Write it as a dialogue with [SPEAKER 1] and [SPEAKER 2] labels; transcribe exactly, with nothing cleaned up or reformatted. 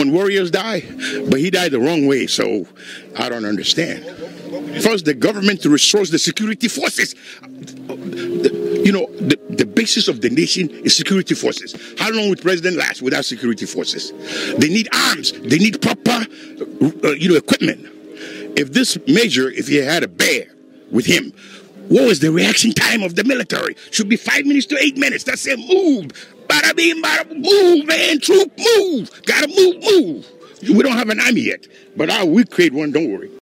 [SPEAKER 1] when warriors die, but he died the wrong way, so I don't understand. First, the government restores the security forces. The, you know, the, the basis of the nation is security forces. How long would President last without security forces? They need arms. They need proper, uh, you know, equipment. If this major, if he had a bear with him, what was the reaction time of the military? Should be five minutes to eight minutes. That's it. Move. Bada bing, bada move, man. Troop, move. Gotta move, move. We don't have an army yet, but I will create one. Don't worry.